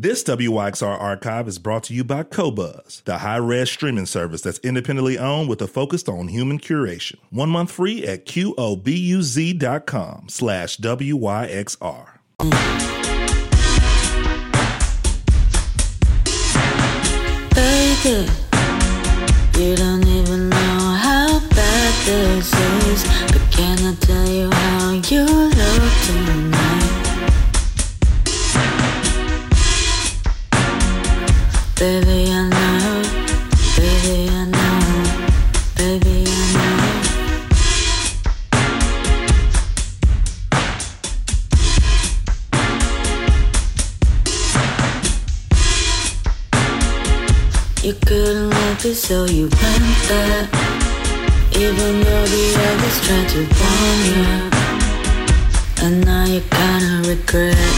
This WYXR archive is brought to you by Qobuz, the high-res streaming service that's independently owned with a focus on human curation. 1 month free at QOBUZ.com/WYXR. Baby, you don't even know how bad this is, but can I tell you how you look tonight? Baby, I know, baby, I know, baby, I know. You couldn't let me, so you went there, even though the others tried to warn you, and now you kinda regret.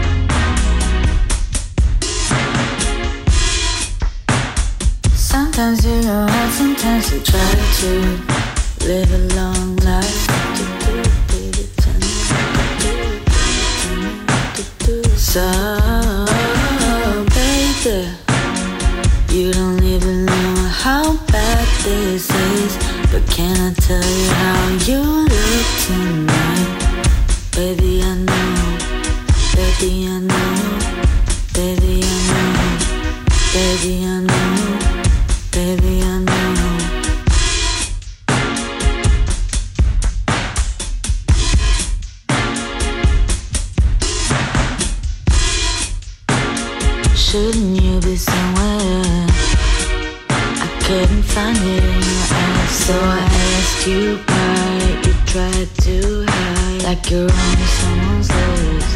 Sometimes you go out, sometimes you try to live a long life. So, baby, you don't even know how bad this is, but can I tell you how you look tonight? Baby, I know, baby, I know, baby, I know, baby, I know. Baby, I know. Shouldn't you be somewhere? I couldn't find it in your eyes, so I asked you why. You tried to hide, like you're on someone's list.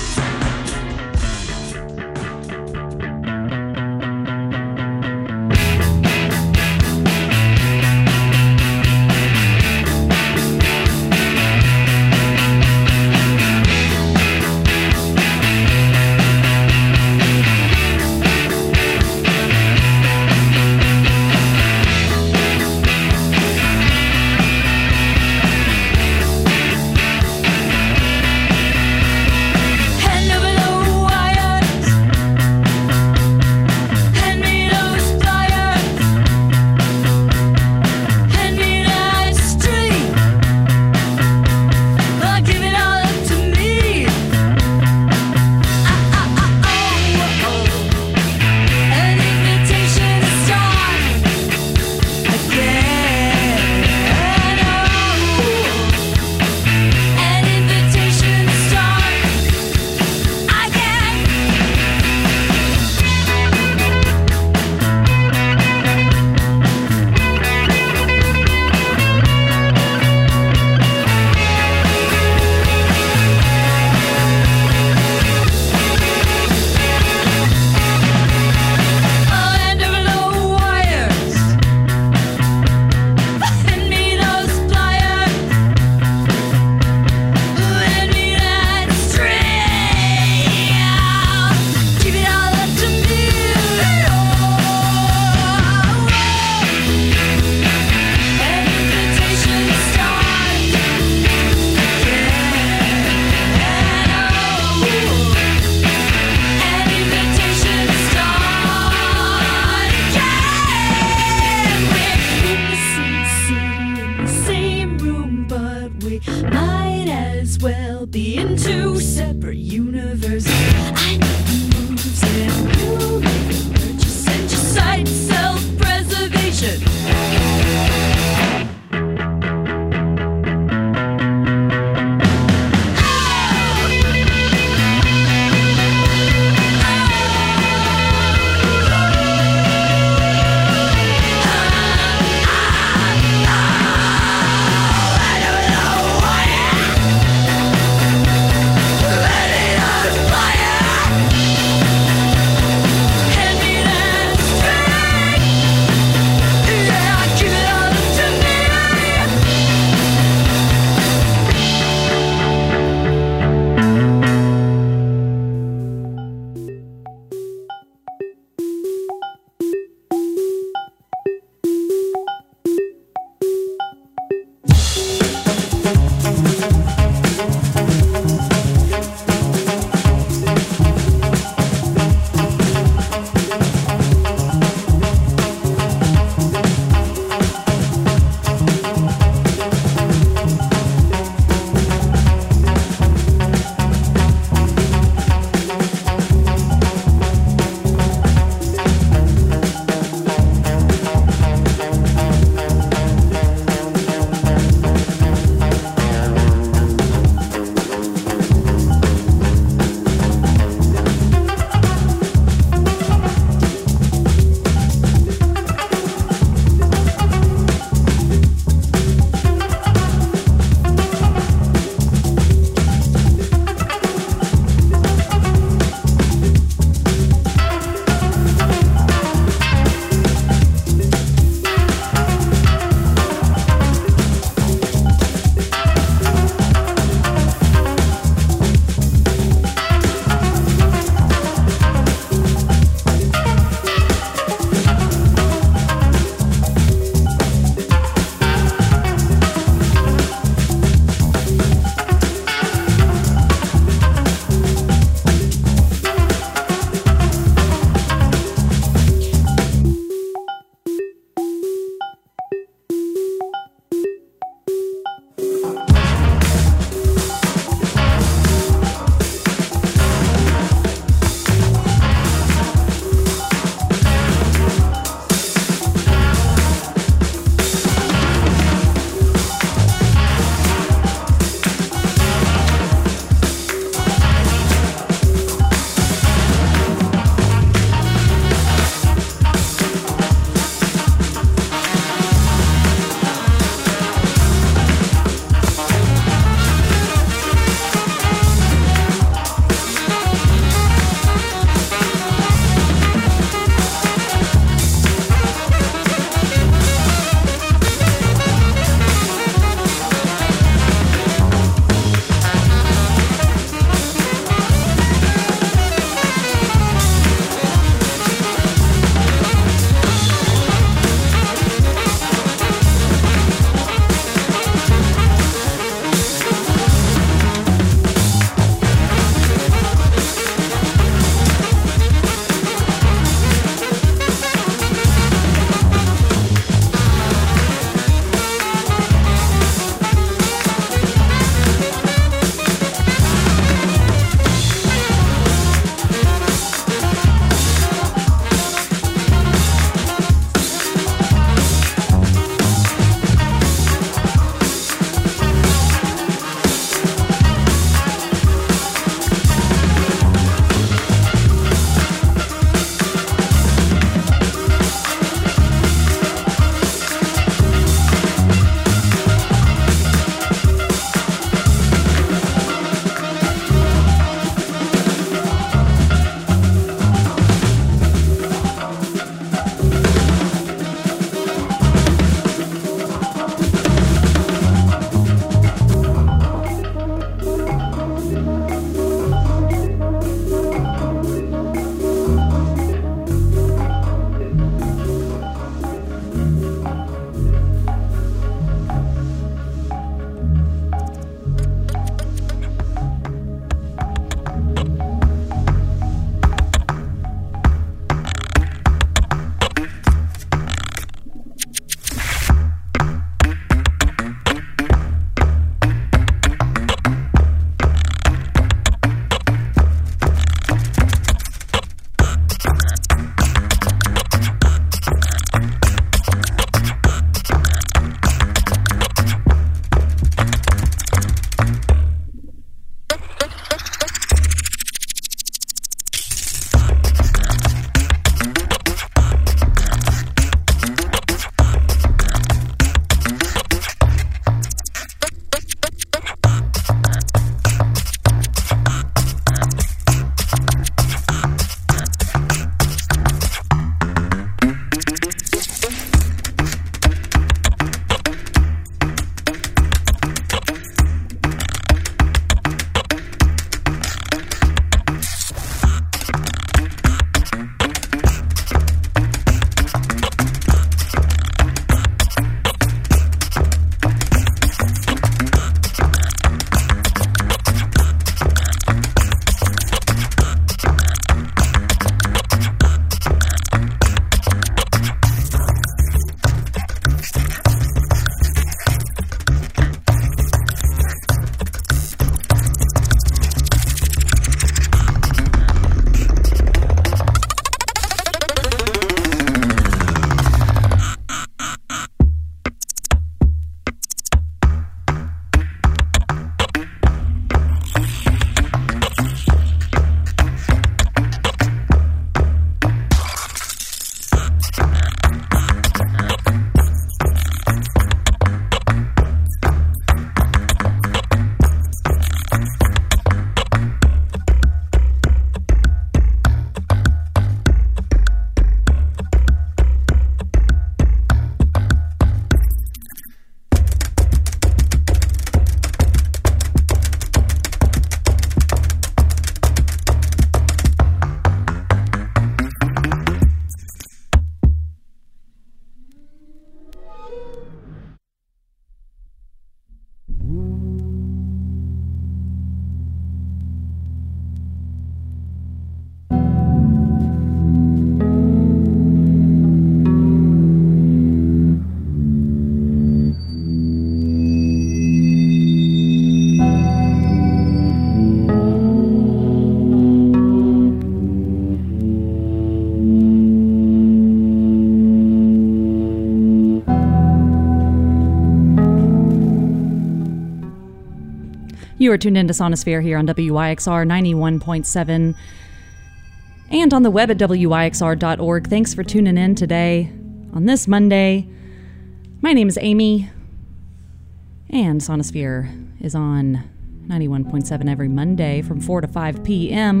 You are tuned into Sonosphere here on WYXR 91.7 and on the web at wyxr.org. Thanks for tuning in today on this Monday. My name is Amy, and Sonosphere is on 91.7 every Monday from 4 to 5 p.m.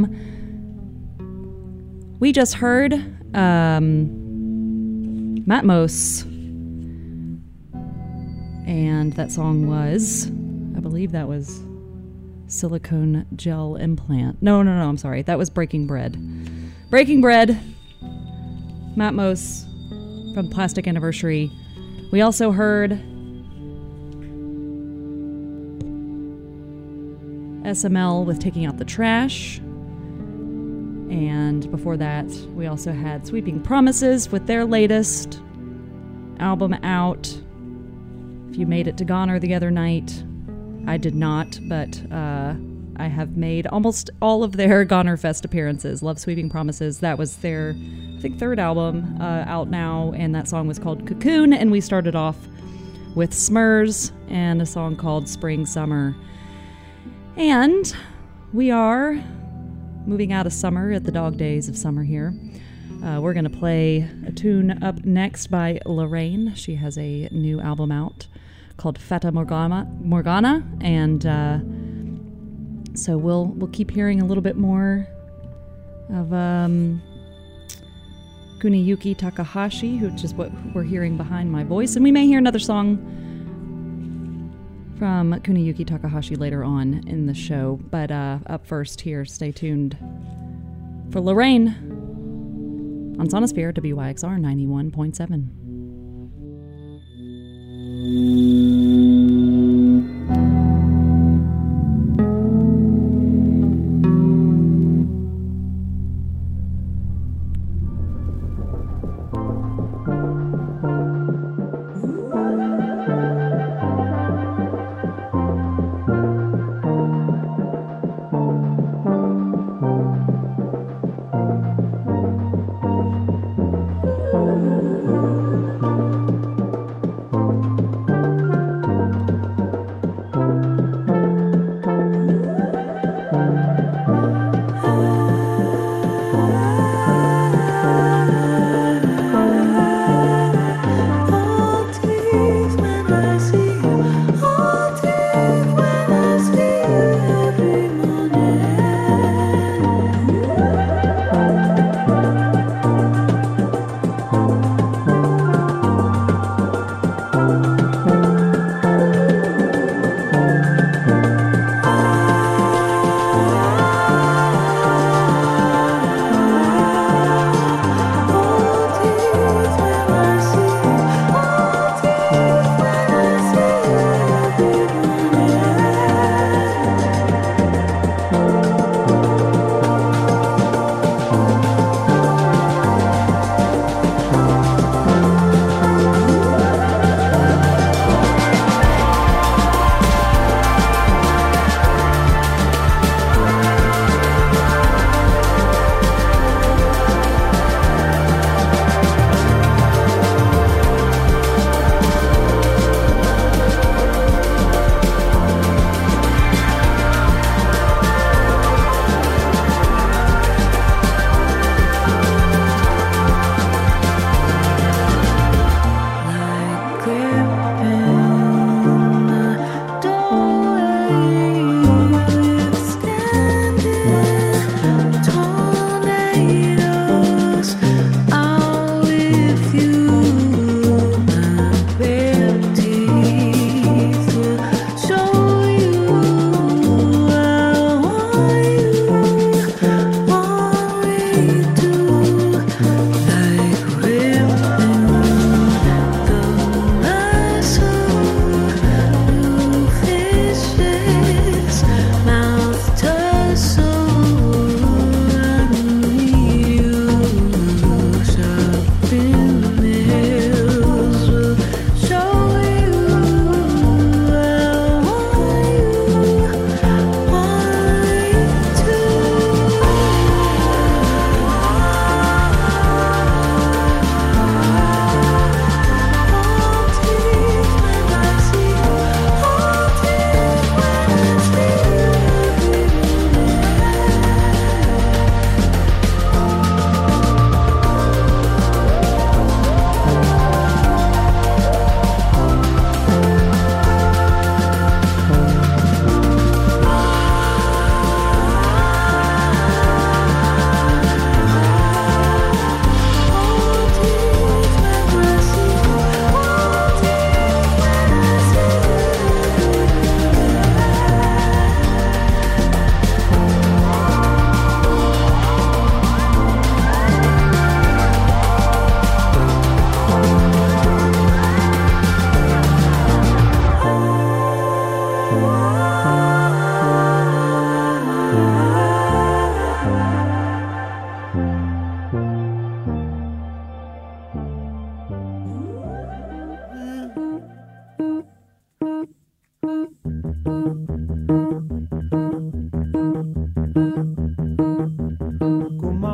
We just heard Matmos, and that song was, I believe that was Silicone Gel Implant. No, I'm sorry. That was Breaking Bread. Breaking Bread, Matmos from Plastic Anniversary. We also heard SML with Taking Out the Trash. And before that, we also had Sweeping Promises with their latest album out. If you made it to Goner the other night, I did not, but I have made almost all of their Goner Fest appearances. Love Sweeping Promises. That was their, I think, third album out now, and that song was called Cocoon, and we started off with Smurs and a song called Spring Summer. And we are moving out of summer at the dog days of summer here. We're going to play a tune up next by Lorraine. She has a new album out called Fata Morgana, and so we'll keep hearing a little bit more of Kuniyuki Takahashi, which is what we're hearing behind my voice, and we may hear another song from Kuniyuki Takahashi later on in the show, but up first here, stay tuned for Lorraine on Sonosphere, WYXR 91.7.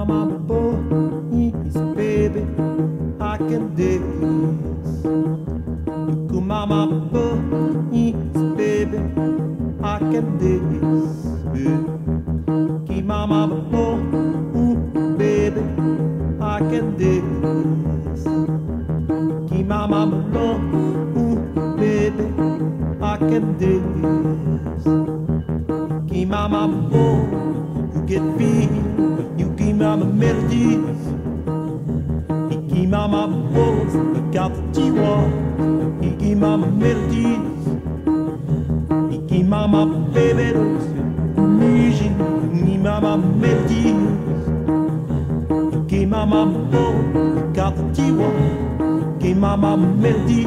mama boys, baby, I can dance. You mama boys, baby, I can dance. Keep mama boys, baby, I can dance. Keep mama boys, baby, I can dance. Keep mama boys, you get free. You keep mama melodies. He keep mama boys, look out the G1. He keep mama melodies. He keep mama baby, music. He keep mama melodies. He keep mama boys, look out the G1. Keep mama melodies.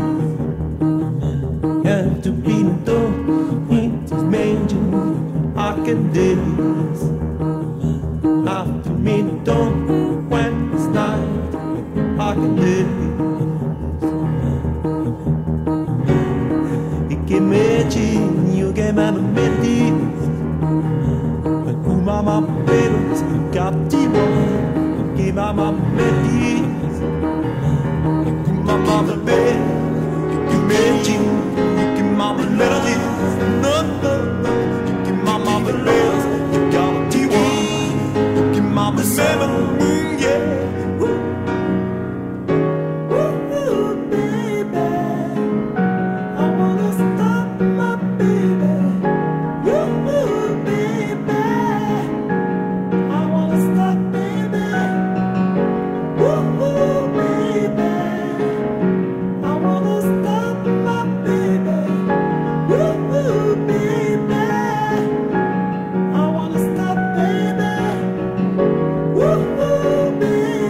And to be done, it's major. I can dance. After me done when it's night, I can dance. You give me a chin, you give me a melody. And who mama babies, got T1, give mama melodies. And who mama baby, you give me a chin, you give mama melodies. No, no, no, you give mama melodies, you got T1. Mama seven, yeah. Woo, baby. I wanna stop my baby. Woo, baby. I wanna stop, baby. Woo, baby. I wanna stop my baby. Woo, baby. I wanna stop, baby. Woo, baby.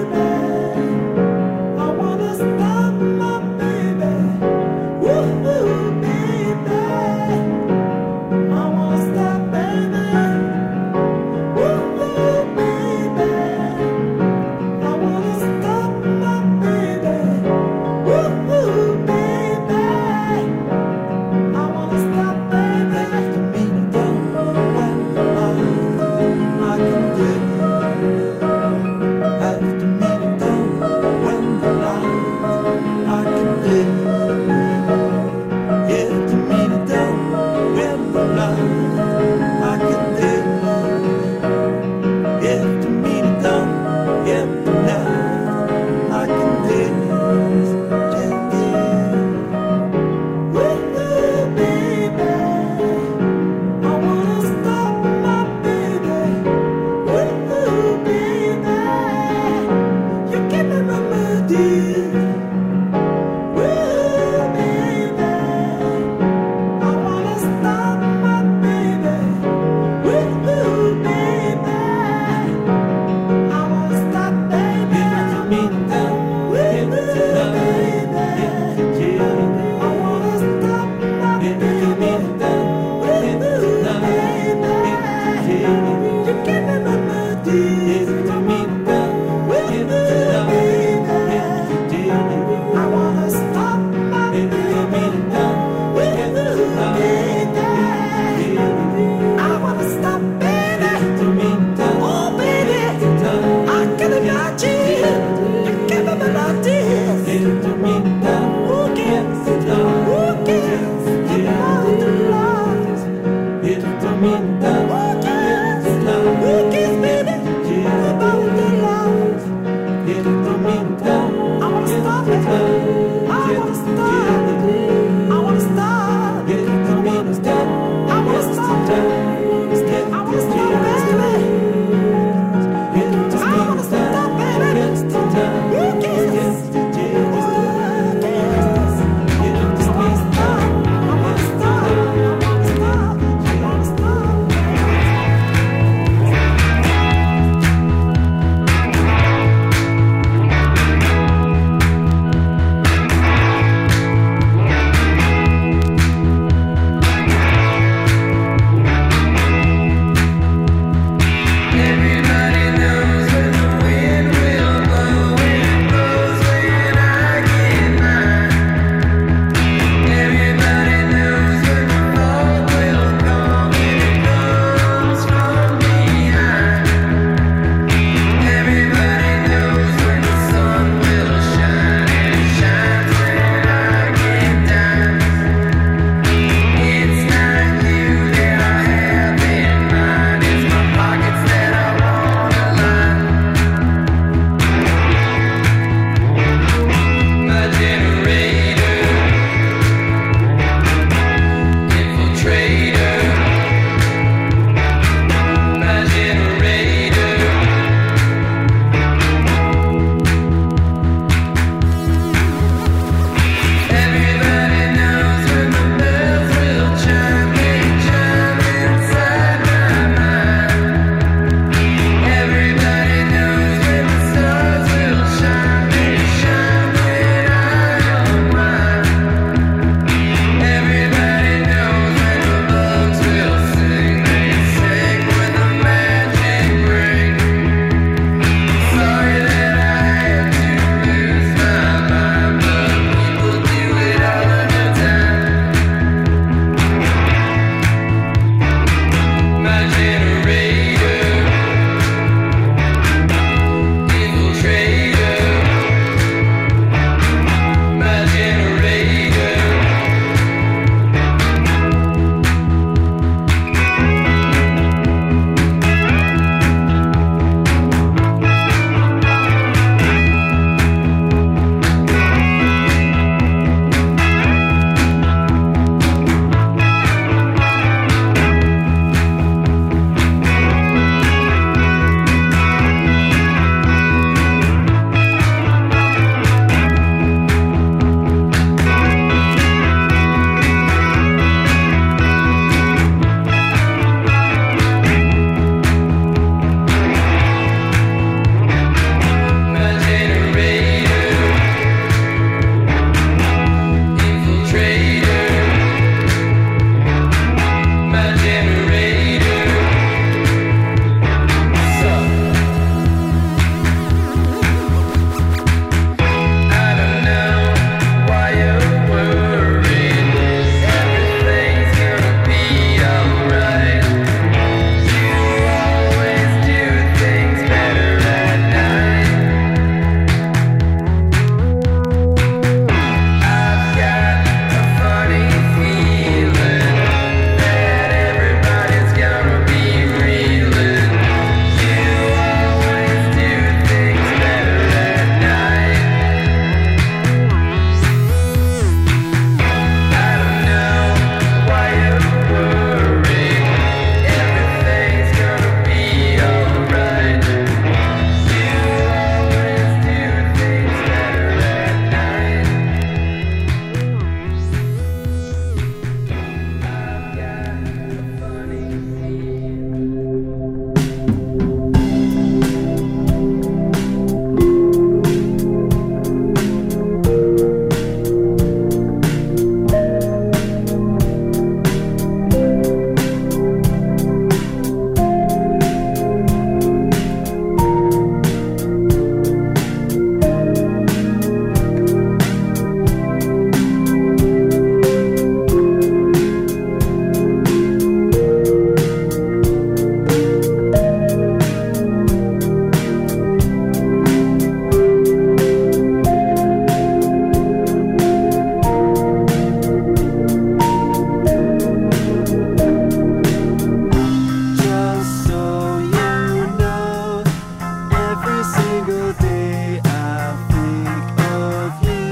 single day I think of you.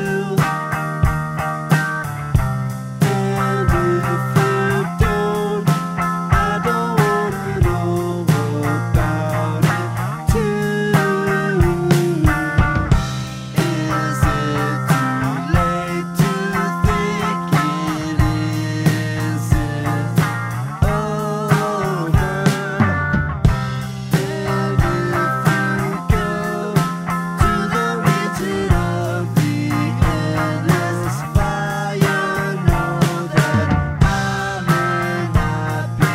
And if you don't, I don't wanna know about it too. Is it too late to think it isn't over? And if you go to the region of the endless fire, know that I may not be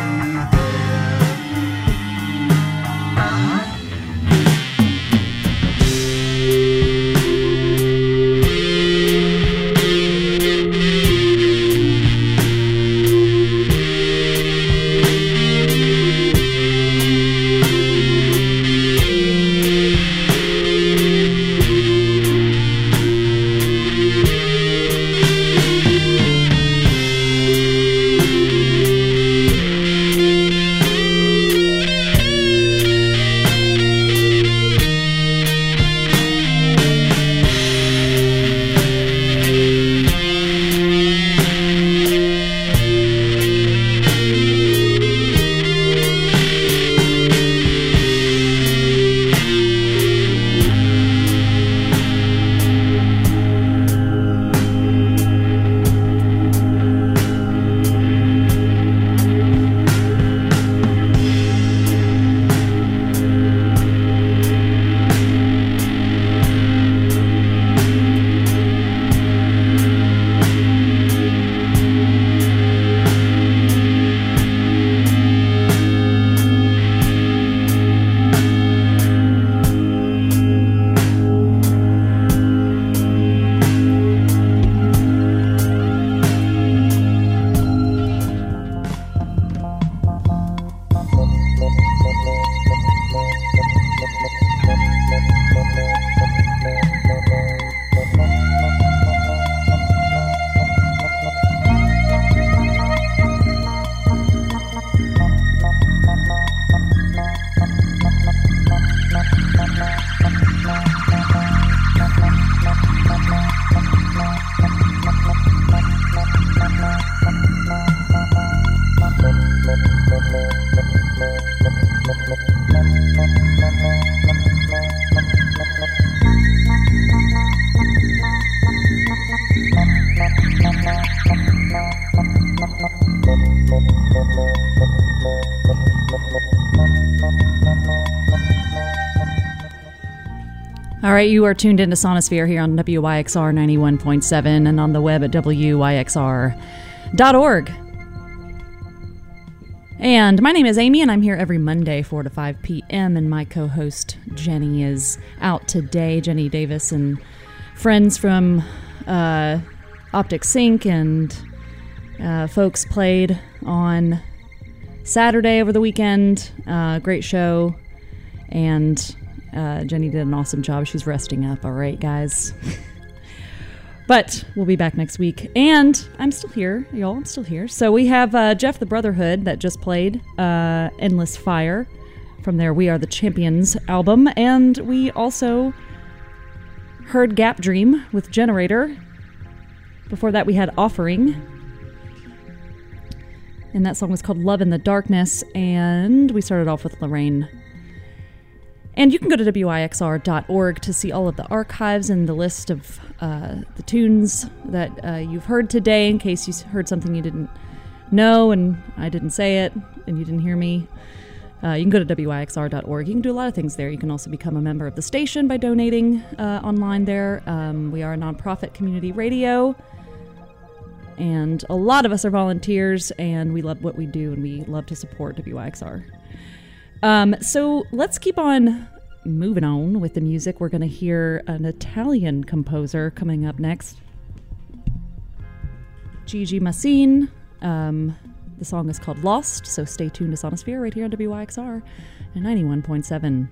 All right, you are tuned into Sonosphere here on WYXR 91.7 and on the web at WYXR.org. And my name is Amy, and I'm here every Monday, 4 to 5 p.m., and my co-host, Jenny, is out today. Jenny Davis and friends from Optic Sync and folks played on Saturday over the weekend. Great show, and Jenny did an awesome job. She's resting up, all right, guys. But we'll be back next week. And I'm still here, y'all. I'm still here. So we have Jeff the Brotherhood that just played Endless Fire from their We Are the Champions album. And we also heard Gap Dream with Generator. Before that, we had Offering. And that song was called Love in the Darkness. And we started off with Lorraine. And you can go to WYXR.org to see all of the archives and the list of the tunes that you've heard today, in case you heard something you didn't know and I didn't say it and you didn't hear me. You can go to WYXR.org. You can do a lot of things there. You can also become a member of the station by donating online there. We are a nonprofit community radio, and a lot of us are volunteers, and we love what we do, and we love to support WYXR. So let's keep on moving on with the music. We're going to hear an Italian composer coming up next. Gigi Masin. The song is called Lost, so stay tuned to Sonosphere right here on WYXR and 91.7.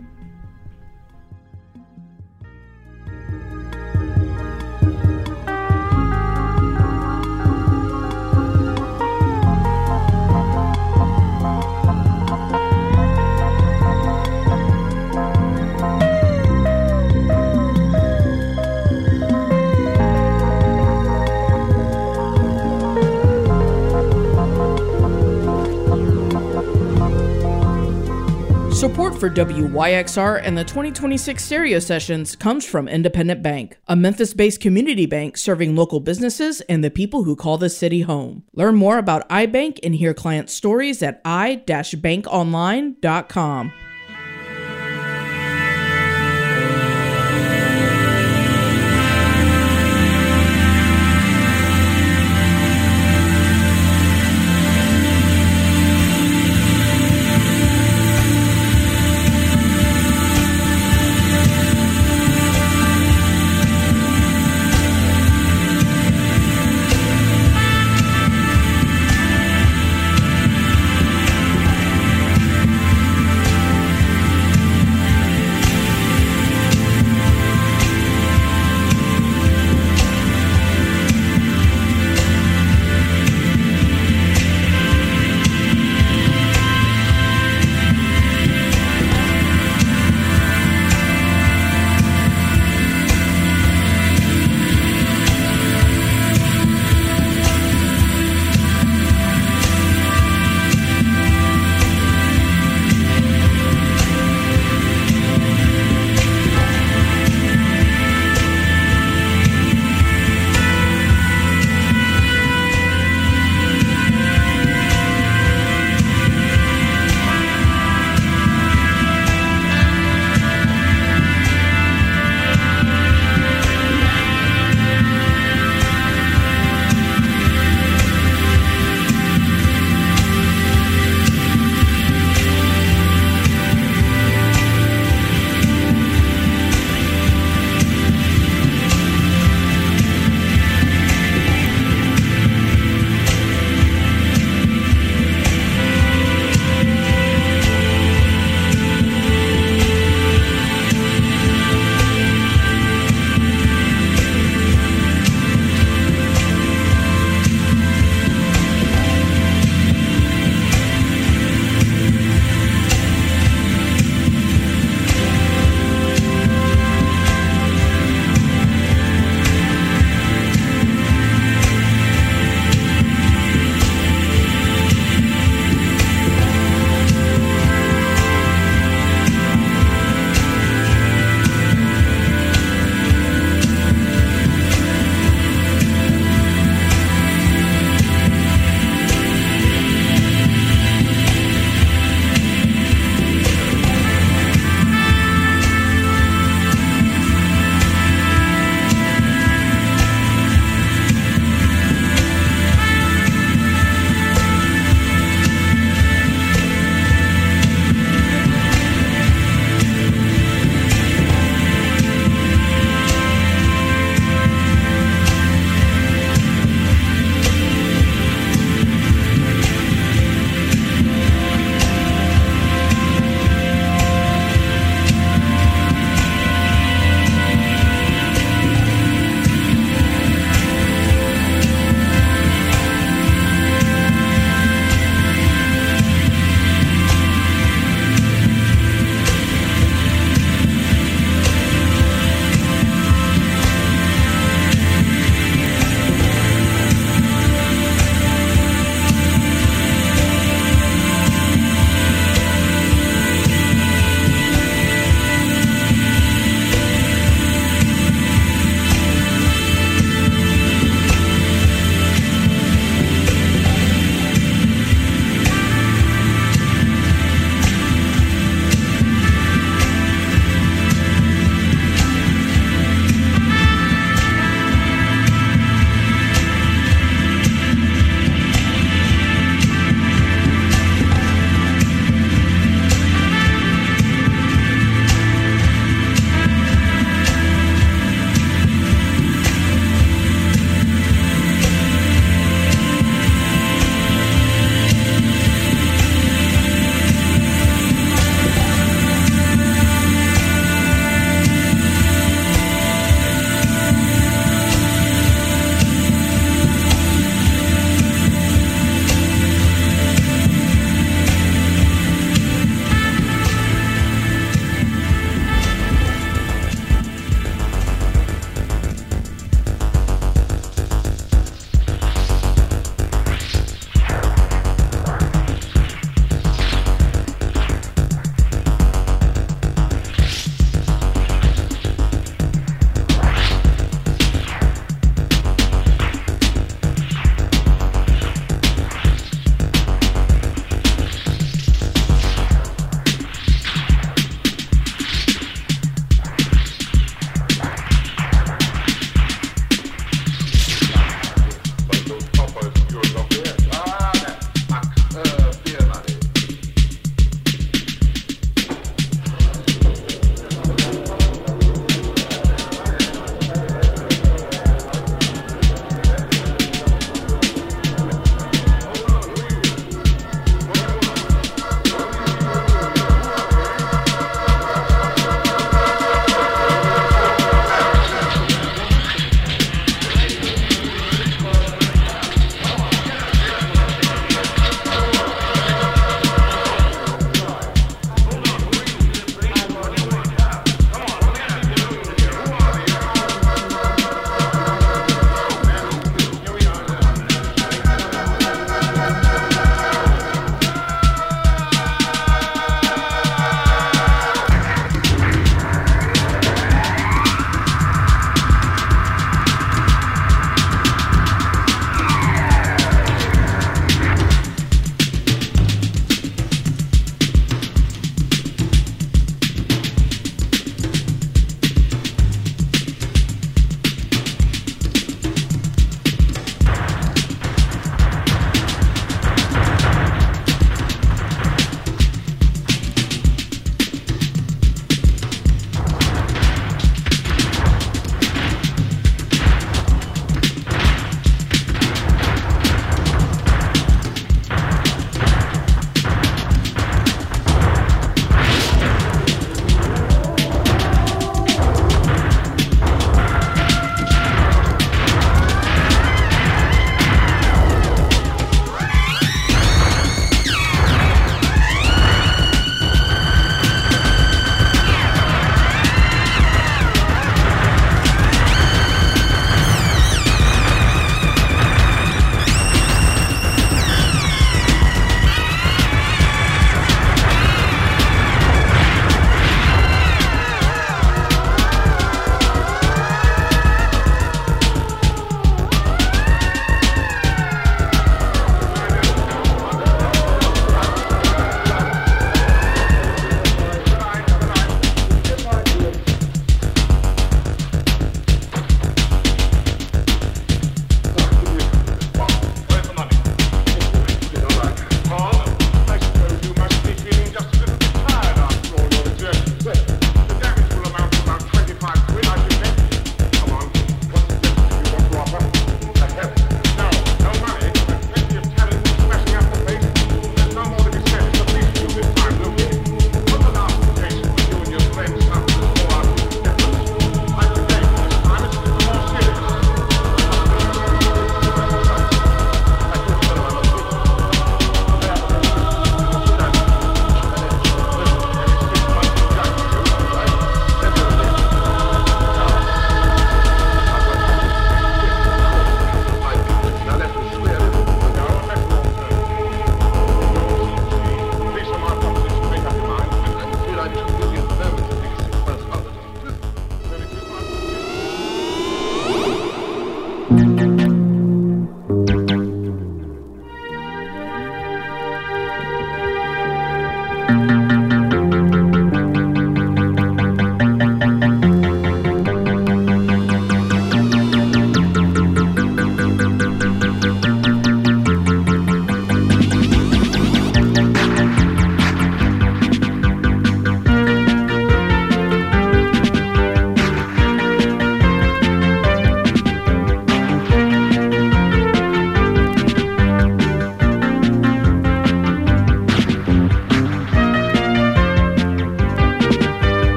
Support for WYXR and the 2026 stereo sessions comes from Independent Bank, a Memphis-based community bank serving local businesses and the people who call the city home. Learn more about iBank and hear client stories at i-bankonline.com.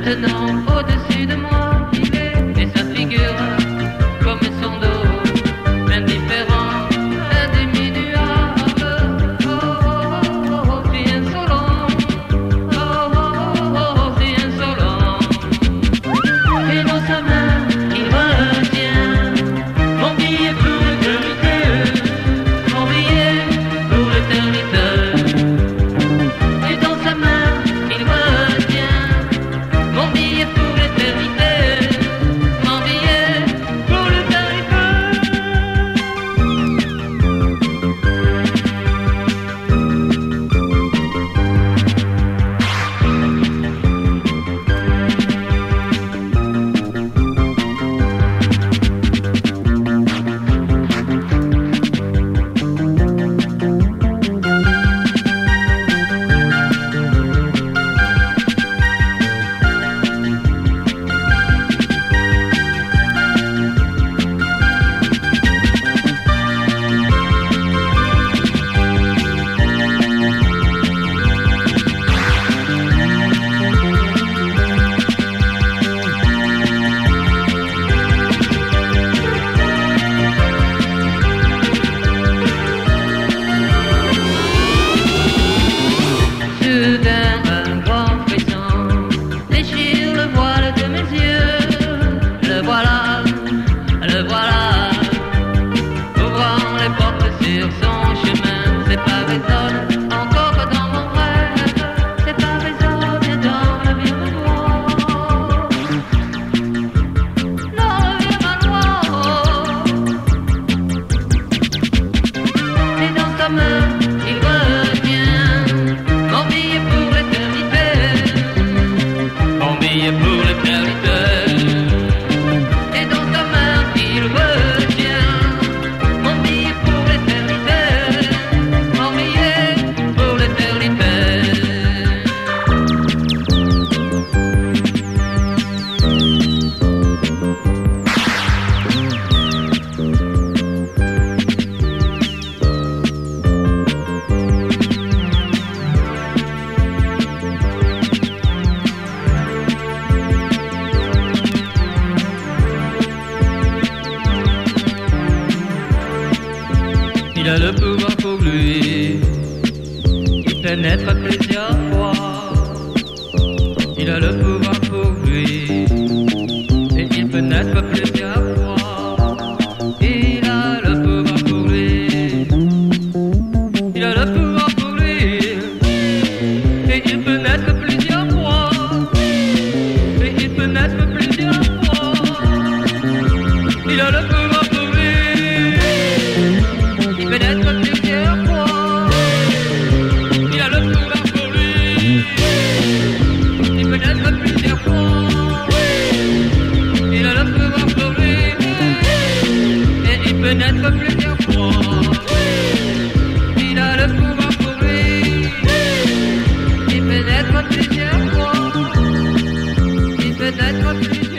Maintenant au-dessus de moi il est, et sa figure comme son dos, indifférent, indéminuable. Oh, oh, oh, oh, fille insolente. Oh, oh, oh, oh, fille insolente. Et dans sa main il retient mon billet pour l'éternité, mon billet pour l'éternité. Et dans sa main il retient mon billet pour l'éternité, mon billet pour l'éternité. Soudain un grand frisson déchire le voile de mes yeux. Le voilà, ouvrant les portes sur son chemin. C'est pas raison, encore que dans mon rêve. C'est pas raison, viens dans la vie de moi. Non, viens pas loin. Et dans sa main il retient mon billet pour l'éternité, mon billet pour l'éternité. Et dans sa main il retient mon billet pour l'éternité, mon billet pour l'éternité. Il a le pouvoir pour lui, il pénètre plusieurs fois. Il a le pouvoir pour lui, et il pénètre plusieurs fois. Il a le pouvoir pour lui, il a le pouvoir pour lui, et il pénètre plusieurs fois. Et il pénètre plusieurs fois. Il a le pouvoir pour lui, il pénètre plusieurs fois. Il a le pouvoir pour lui, il pénètre plusieurs fois. Il a le pouvoir pour lui, et il pénètre plusieurs fois. Il a le pouvoir pour lui, il pénètre plusieurs fois. Il pénètre plusieurs fois.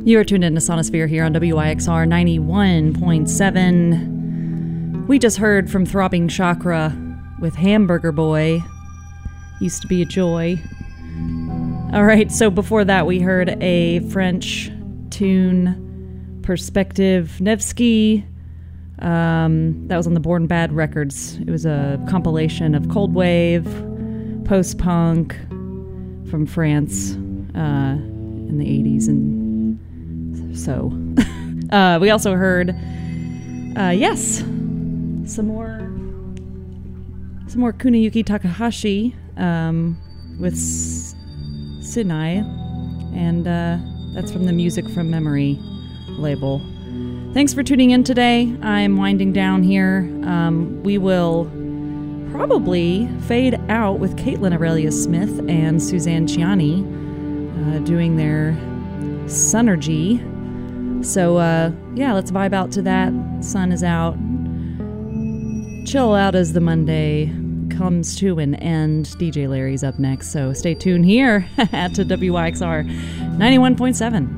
You are tuned into Sonosphere here on WYXR 91.7. We just heard from Throbbing Chakra with Hamburger Boy. Used to be a joy. All right, so before that we heard a French tune, Perspective Nevsky. That was on the Born Bad Records. It was a compilation of cold wave, post-punk from France in the 80s, and so we also heard some more Kuniyuki Takahashi with Sinai, and that's from the Music from Memory label. Thanks for tuning in today. I'm winding down here. We will probably fade out with Caitlin Aurelia Smith and Suzanne Ciani doing their Sunergy. So, let's vibe out to that. Sun is out. Chill out as the Monday comes to an end. DJ Larry's up next, so stay tuned here to WYXR 91.7.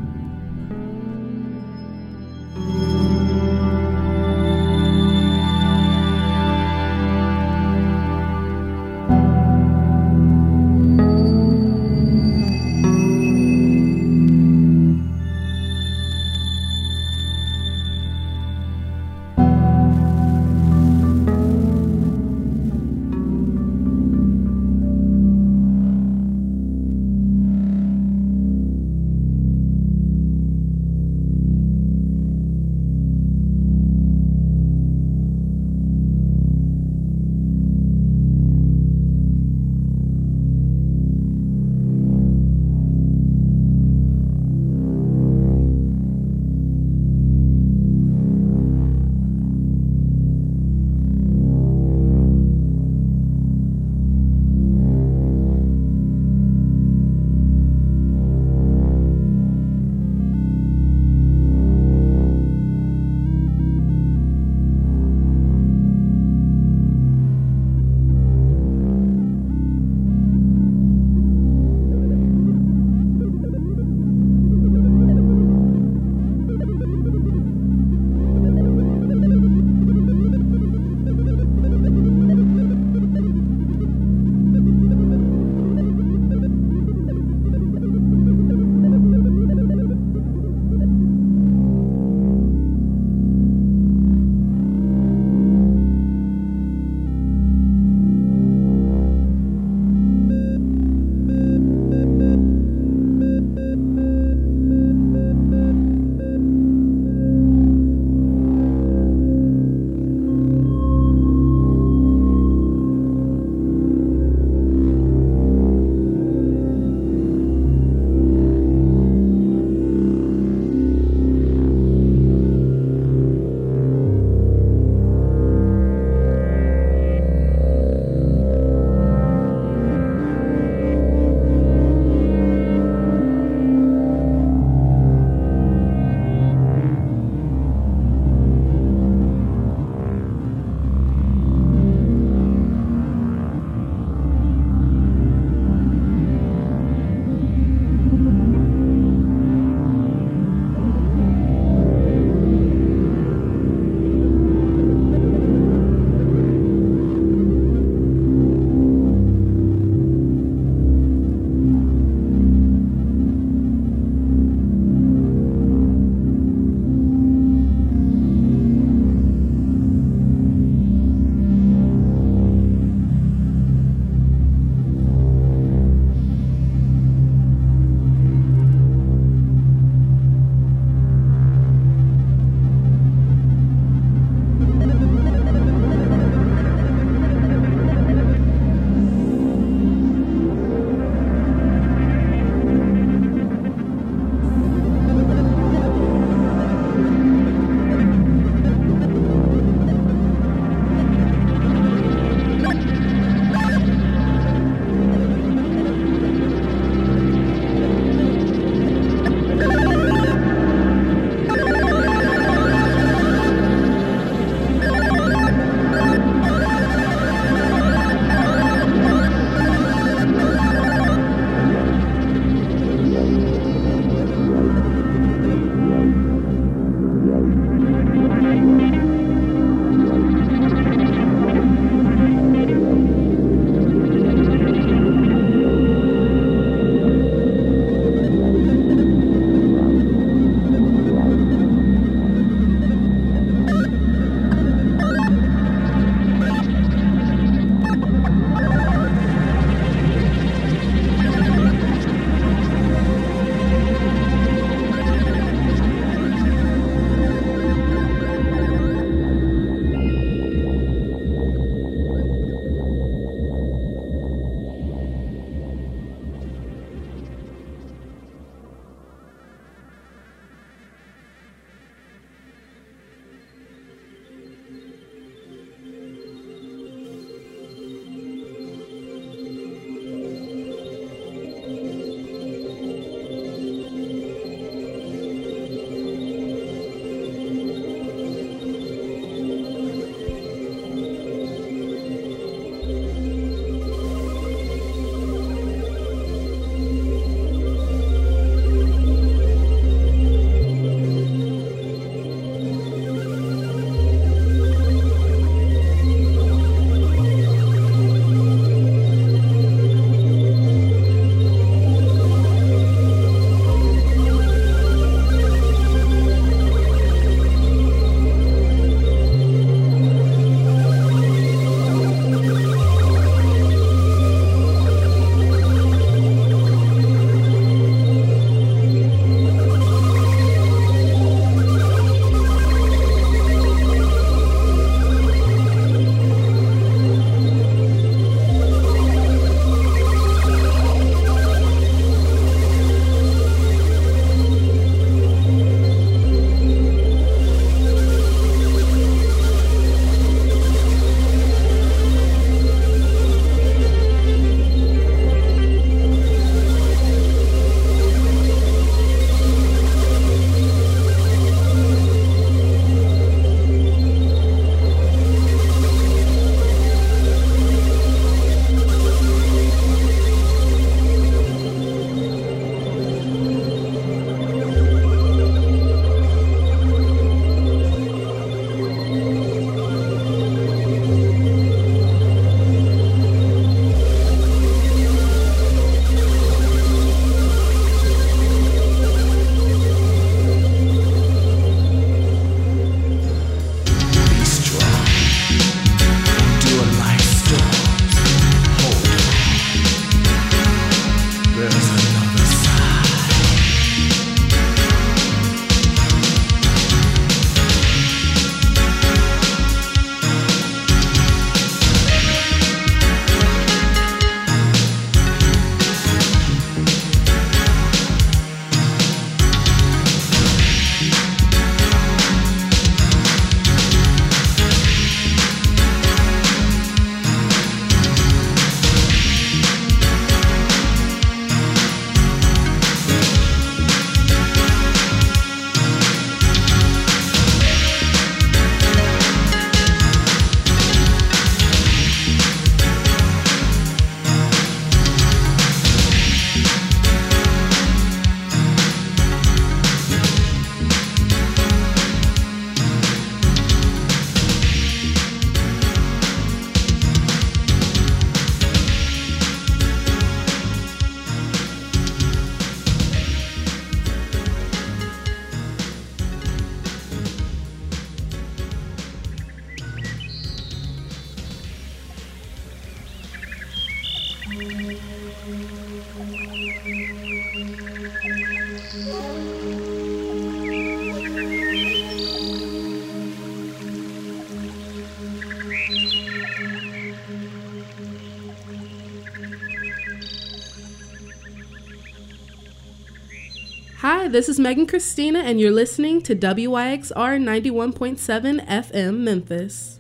Hi, this is Megan Christina, and you're listening to WYXR 91.7 FM Memphis.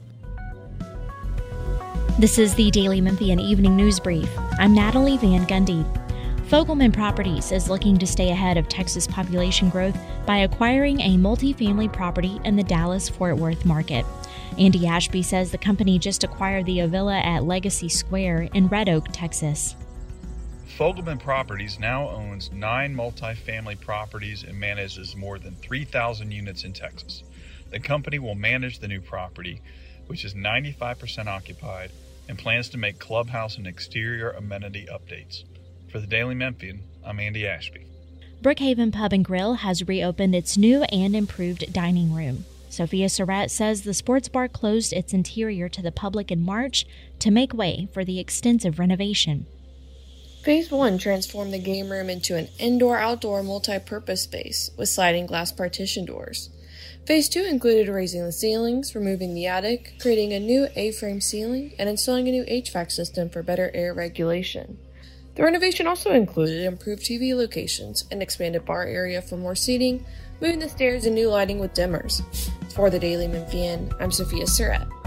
This is the Daily Memphian Evening News Brief. I'm Natalie Van Gundy. Fogelman Properties is looking to stay ahead of Texas population growth by acquiring a multifamily property in the Dallas-Fort Worth market. Andy Ashby says the company just acquired the Avila at Legacy Square in Red Oak, Texas. Fogelman Properties now owns 9 multifamily properties and manages more than 3,000 units in Texas. The company will manage the new property, which is 95% occupied, and plans to make clubhouse and exterior amenity updates. For the Daily Memphian, I'm Andy Ashby. Brookhaven Pub and Grill has reopened its new and improved dining room. Sophia Surratt says the sports bar closed its interior to the public in March to make way for the extensive renovation. Phase 1 transformed the game room into an indoor-outdoor multi-purpose space with sliding glass partition doors. Phase 2 included raising the ceilings, removing the attic, creating a new A-frame ceiling, and installing a new HVAC system for better air regulation. The renovation also included improved TV locations, an expanded bar area for more seating, moving the stairs, and new lighting with dimmers. For the Daily Memphian, I'm Sophia Surratt.